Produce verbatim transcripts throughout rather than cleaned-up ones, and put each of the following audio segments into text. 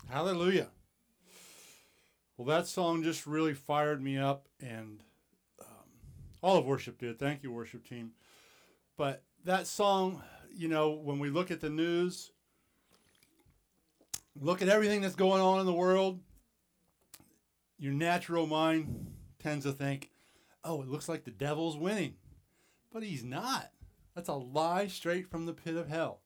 Hallelujah. Well, that song just really fired me up, and um, all of worship did. Thank you, worship team. But that song, you know, when we look at the news, look at everything that's going on in the world, your natural mind tends to think, oh, it looks like the devil's winning. But he's not. That's a lie straight from the pit of hell.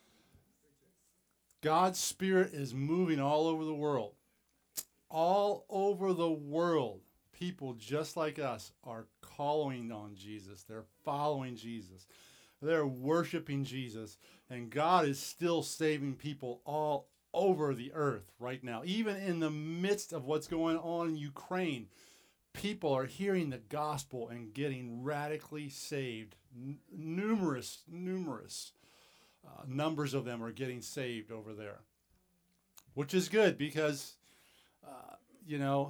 God's Spirit is moving all over the world. All over the world, people just like us are calling on Jesus. They're following Jesus. They're worshiping Jesus. And God is still saving people all over the earth right now. Even in the midst of what's going on in Ukraine, people are hearing the gospel and getting radically saved. N- numerous, numerous uh, numbers of them are getting saved over there, which is good because, uh, you know,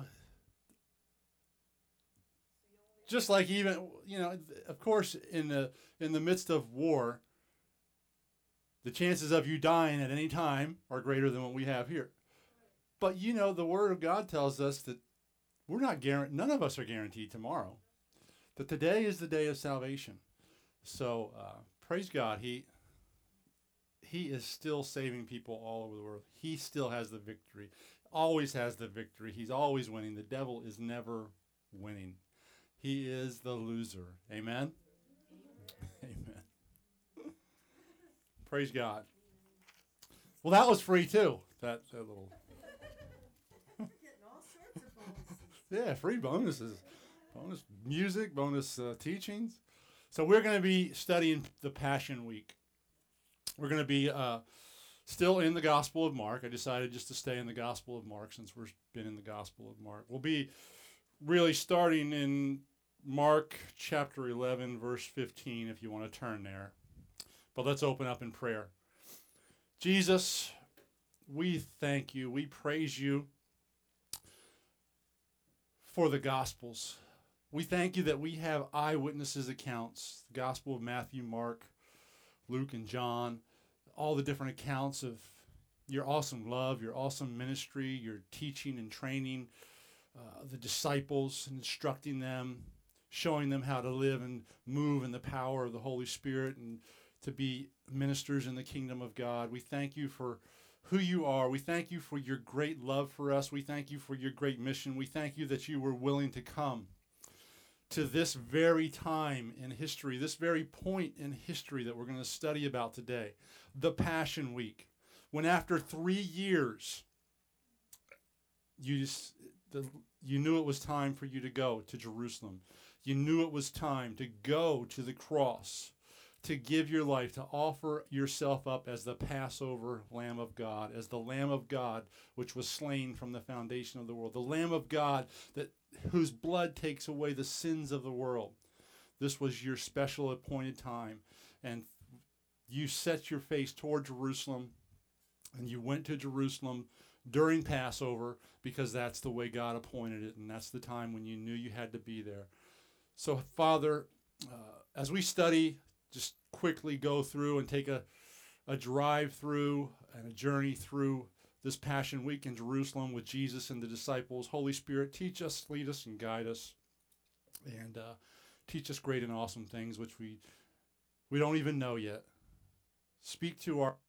just like even, you know, of course, in the in the midst of war, the chances of you dying at any time are greater than what we have here. But, you know, the Word of God tells us that we're not guaranteed, none of us are guaranteed tomorrow. That today is the day of salvation. So uh, praise God, He He is still saving people all over the world. He still has the victory, always has the victory. He's always winning. The devil is never winning. He is the loser. Amen? Amen. Praise God. Well, that was free too. That, that little. Yeah, free bonuses. Bonus music, bonus uh, teachings. So we're going to be studying the Passion Week. We're going to be uh, still in the Gospel of Mark. I decided just to stay in the Gospel of Mark since we've been in the Gospel of Mark. We'll be really starting in Mark chapter eleven, verse fifteen, if you want to turn there. But let's open up in prayer. Jesus, we thank you. We praise you for the Gospels. We thank you that we have eyewitnesses accounts, the Gospel of Matthew, Mark, Luke, and John, all the different accounts of your awesome love, your awesome ministry, your teaching and training, uh, the disciples, instructing them, showing them how to live and move in the power of the Holy Spirit and to be ministers in the kingdom of God. We thank you for who you are. We thank you for your great love for us. We thank you for your great mission. We thank you that you were willing to come to this very time in history, this very point in history that we're going to study about today, the Passion Week, when after three years, you just, the, you knew it was time for you to go to Jerusalem. You knew it was time to go to the cross, to give your life, to offer yourself up as the Passover Lamb of God, as the Lamb of God which was slain from the foundation of the world, the Lamb of God that whose blood takes away the sins of the world. This was your special appointed time, and you set your face toward Jerusalem, and you went to Jerusalem during Passover because that's the way God appointed it, and that's the time when you knew you had to be there. So, Father, uh, as we study, just quickly go through and take a, a drive through and a journey through this Passion Week in Jerusalem with Jesus and the disciples. Holy Spirit, teach us, lead us, and guide us, and uh, teach us great and awesome things which we we don't even know yet. Speak to our